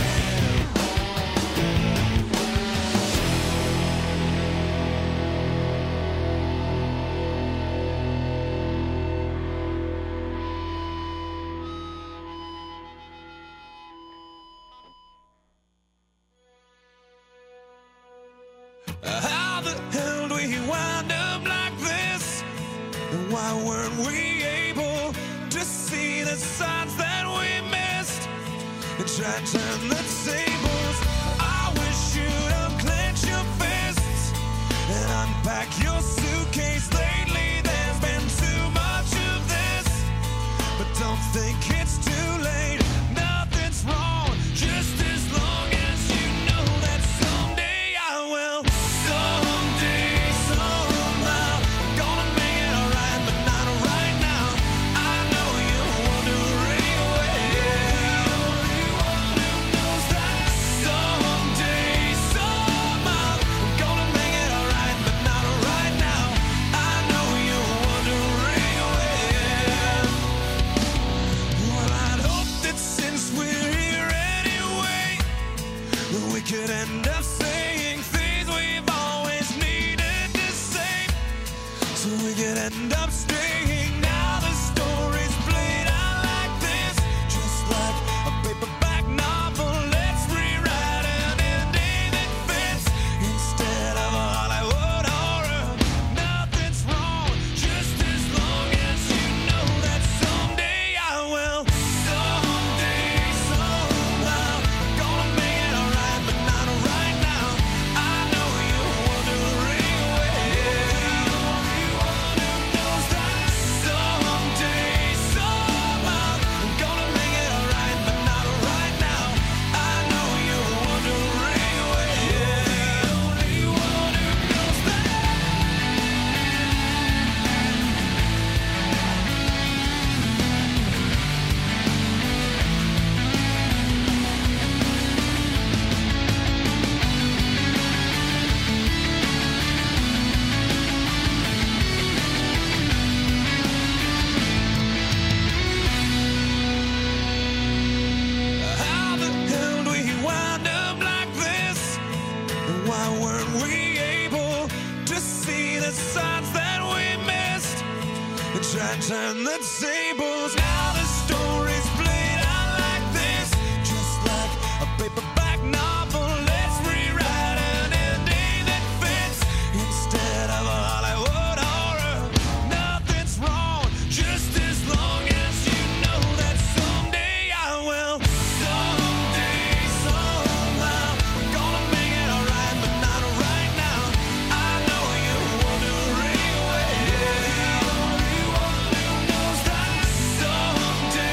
How the hell do we wind up like this? And why weren't we able to see the signs that we missed and try to turn the tables? I wish you'd unclench your fists and unpack your suitcase. Lately there's been too much of this, but don't think it's too late. Nothing's wrong, just as long as you know that someday I will. Someday, somehow, gonna make it alright, but not right now. I know you're wondering where. Who knows that? Someday, somehow, gonna make it alright, but not right now. I know you're wondering where. Well, I'd hope that since we're here anyway, that we could end up saying things we've always needed to say, so we could end up staying. Now the story's played out like this, just like a paperback novel. Let's rewrite an ending that fits instead of a Hollywood horror. Nothing's wrong, just as long as you know that someday I will. Someday, somehow, gonna make it alright, but not right now. I know you're wondering where. Who knows that? Someday, somehow, gonna make it alright, but not right now. I know you're wondering where. Only one who knows that. How the hell do we wind up like this? And why weren't we able to see the signs that we missed and try to turn the tables? Now the story's played out like this, just like a paperback novel. Let's rewrite an ending that fits instead of a Hollywood horror. Nothing's wrong, just as long as you know that someday I will. Someday, somehow, gonna make it alright, but not right now. I know you're wondering where. Who knows that? Someday,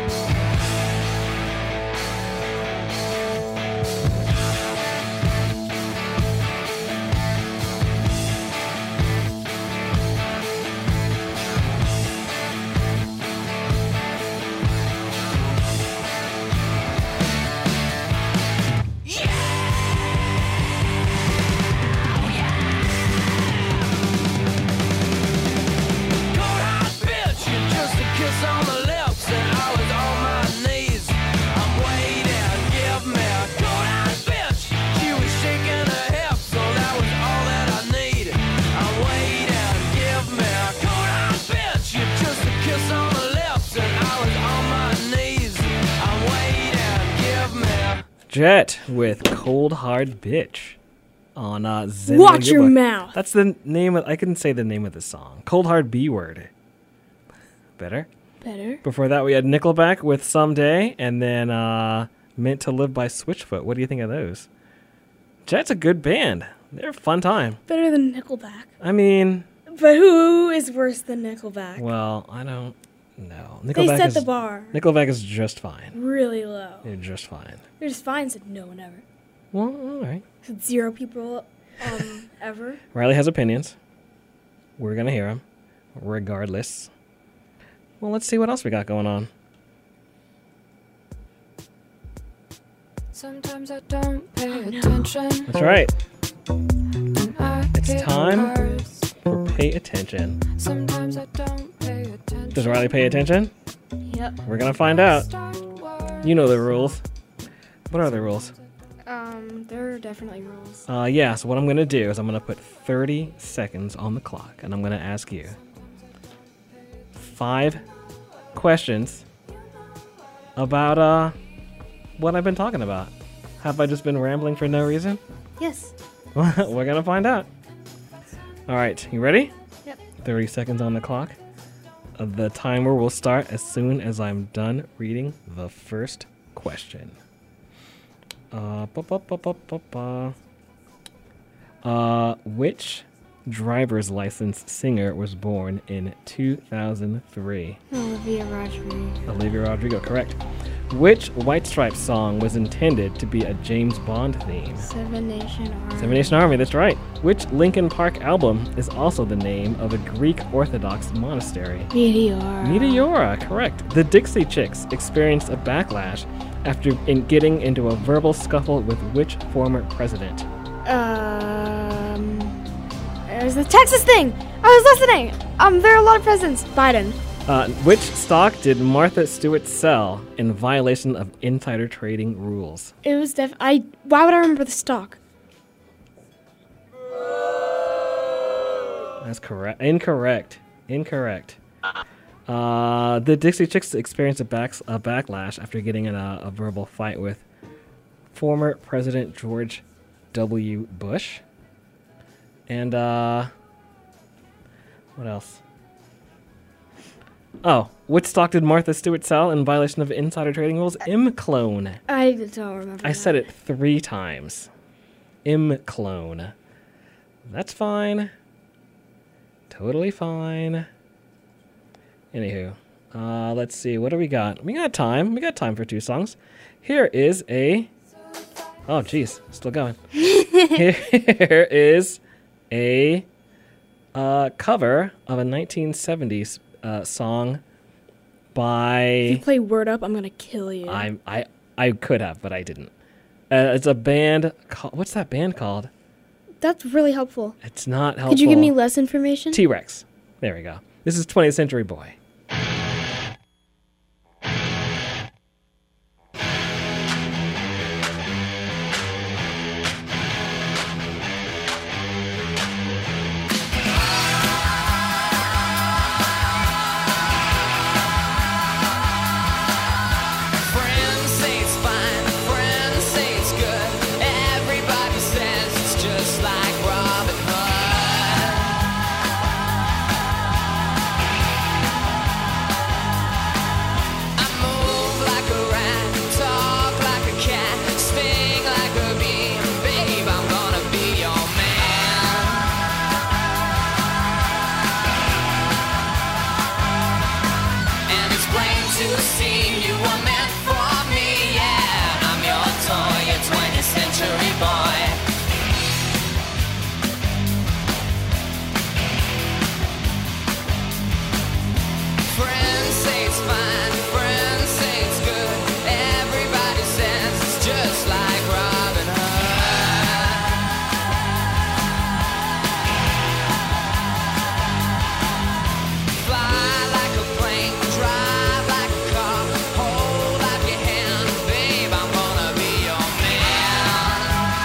Jet with Cold Hard Bitch on Zen. Watch your mouth. That's the name of, I couldn't say the name of the song. Cold Hard B Word. Better? Better. Before that, we had Nickelback with Someday, and then Meant to Live by Switchfoot. What do you think of those? Jet's a good band. They're a fun time. Better than Nickelback. I mean... But who is worse than Nickelback? Well, I don't know. They set the bar. Nickelback is just fine. Really low. They're just fine. They're just fine, said no one ever. Well, all right. Said 0 people ever. Riley has opinions. We're going to hear them, regardless. Well, let's see what else we got going on. Sometimes I don't pay attention. That's right. It's time for Pay Attention. Sometimes I don't pay attention. Does Riley pay attention? Yep. We're going to find out. You know the rules. What are the rules? There are definitely rules. Yeah, so what I'm going to do is I'm going to put 30 seconds on the clock, and I'm going to ask you 5 questions about what I've been talking about. Have I just been rambling for no reason? Yes. We're going to find out. All right, you ready? Yep. 30 seconds on the clock. The timer will start as soon as I'm done reading the first question. Which driver's license singer was born in 2003? Olivia Rodrigo. Olivia Rodrigo, correct. Which White Stripes song was intended to be a James Bond theme? Seven Nation Army. Seven Nation Army, that's right. Which Linkin Park album is also the name of a Greek Orthodox monastery? Meteora. Meteora, correct. The Dixie Chicks experienced a backlash after getting into a verbal scuffle with which former president? It was the Texas thing. I was listening. There are a lot of presidents. Biden. Which stock did Martha Stewart sell in violation of insider trading rules? It was why would I remember the stock? That's correct. Incorrect. The Dixie Chicks experienced a backlash after getting in a verbal fight with former President George W. Bush. And, what else? Oh, which stock did Martha Stewart sell in violation of insider trading rules? Imclone. I don't remember. I said it 3 times. Imclone. That's fine. Totally fine. Anywho, let's see. What do we got? We got time. We got time for 2 songs. Here is a... Oh, geez. Still going. Here is a cover of a 1970s song by... If you play Word Up, I'm going to kill you. I could have, but I didn't. It's a band... What's that band called? That's really helpful. It's not helpful. Could you give me less information? T-Rex. There we go. This is 20th Century Boy. Friends say it's fine, friends say it's good. Everybody says it's just like Robin Hood. scene, you were meant for me, yeah. I'm your toy, your 20th century boy. Friends say it's fine, friends say it's good. Everybody says it's just like Robin Hood. Fly like a plane, drive like a car, hold out your hand, babe, I'm gonna be your man.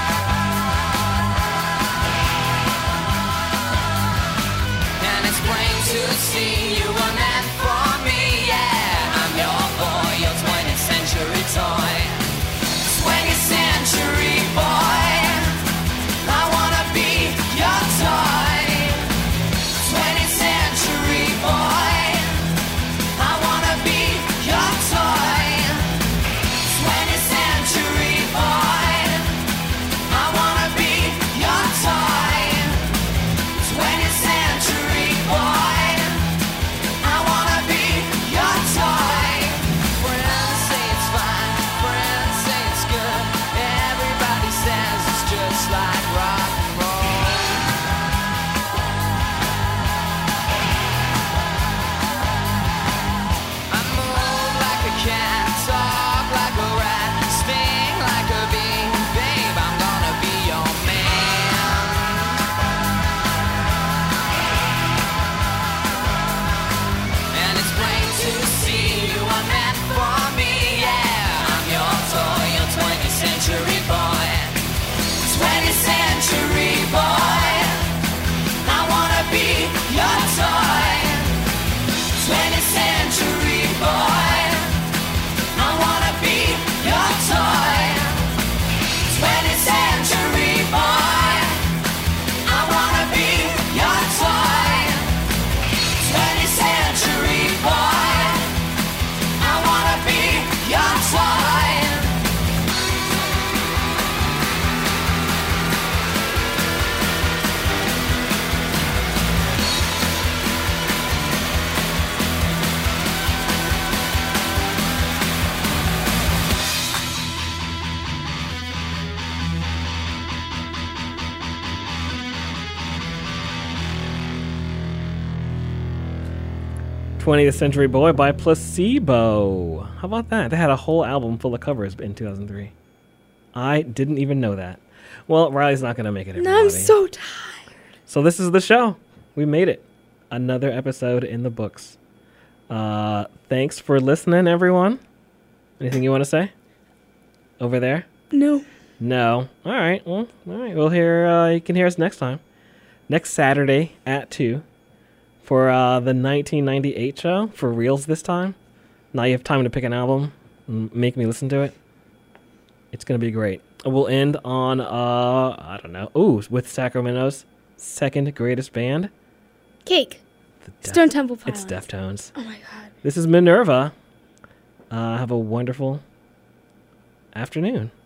And it's plain to see you were meant for me, yeah. I'm your boy, your 20th century toy. 20th century boy, I wanna be your toy. 20th century boy, I wanna be your toy. 20th century boy, I wanna be your toy. 20th century boy, I wanna be your toy. Friends say it's fine, friends say it's good. Everybody says it's just like rock and roll. I move like a cat, talk like a rat, sting like a bee, babe, I'm gonna be your man. And it's plain to see you are meant for me, yeah. I'm your toy, your 20th century boy. 20th century boy, I wanna be your toy. 20th century boy, I wanna be your toy. 20th century boy, I wanna be your toy. 20th century boy, I wanna be your toy. "20th Century Boy" by Placebo. How about that? They had a whole album full of covers in 2003. I didn't even know that. Well, Riley's not going to make it, everybody. No, I'm so tired. So this is the show. We made it. Another episode in the books. Thanks for listening, everyone. Anything you want to say? Over there? No. No. All right. Well, all right. We'll hear. You can hear us next time. Next Saturday at 2 for the 1998 show, for reals this time. Now you have time to pick an album and make me listen to it. It's going to be great. We'll end on, I don't know. Ooh, with Sacramento's second greatest band. Cake. Stone Temple It's Pilots. Deftones. Oh my god. This is Minerva. Have a wonderful afternoon.